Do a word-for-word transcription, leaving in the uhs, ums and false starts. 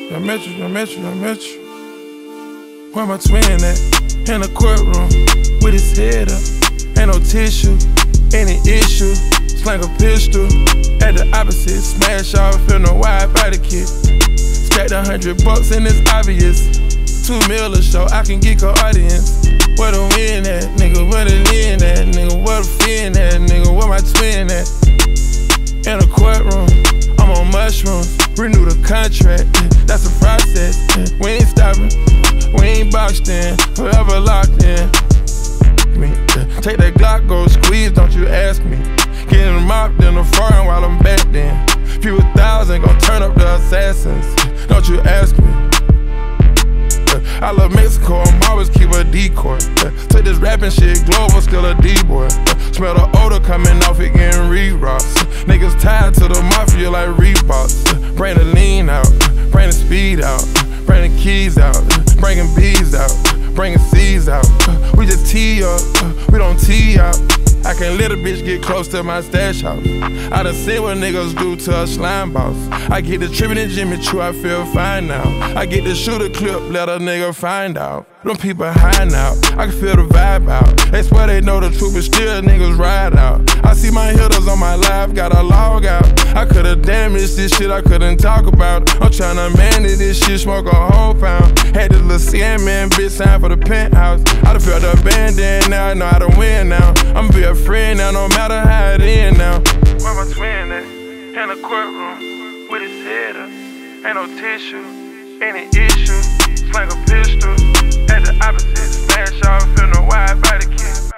I met you, I met you, I met you. Where my twin at? In the courtroom, with his head up. Ain't no tissue, any issue. Slang a pistol, at the opposite. Smash off in a wide body kit. Stacked a hundred bucks and it's obvious. Two mil a show, I can geek a audience. Where the win at, nigga, where the lean at, nigga, where the fin at, nigga, where my twin at? In a courtroom, I'm on mushrooms. Renew the contract, that's a process. We ain't stopping, we ain't boxed in, forever locked in. Take that Glock, go squeeze, don't you ask me. Getting mopped in the foreign while I'm back then. Few thousand gon' turn up the assassins, don't you ask me. I love Mexico, I'm always keep a decoy. Take this rapping shit global, still a D-boy. Smell the odor coming off it, getting re-rocks. Niggas tied to the mafia like Reeboks. Bring the lean out, bring the speed out, bring the keys out, bringing bees out, bringing seeds out. We just tee up, we don't tee out. I can't let a bitch get close to my stash house. I done seen what niggas do to a slime boss. I get the trippin' and Jimmy Choo, I feel fine now. I get to shoot a clip, let a nigga find out. Them people high now, I can feel the vibe out. They swear they know the truth, but still niggas ride out. I see my hitters on my live, got a log out. I could've damaged this shit I couldn't talk about. I'm tryna manage this shit, smoke a whole pound. Had this little Sandman bitch sign for the penthouse. I done felt the abandoned, now I know how to win now. I'ma be a friend now, no matter how it end now. Where my twin at? In the courtroom, with his head up. Ain't no tissue, any issue. Slang a pistol, at the opposite. Smash off in a wide body kit.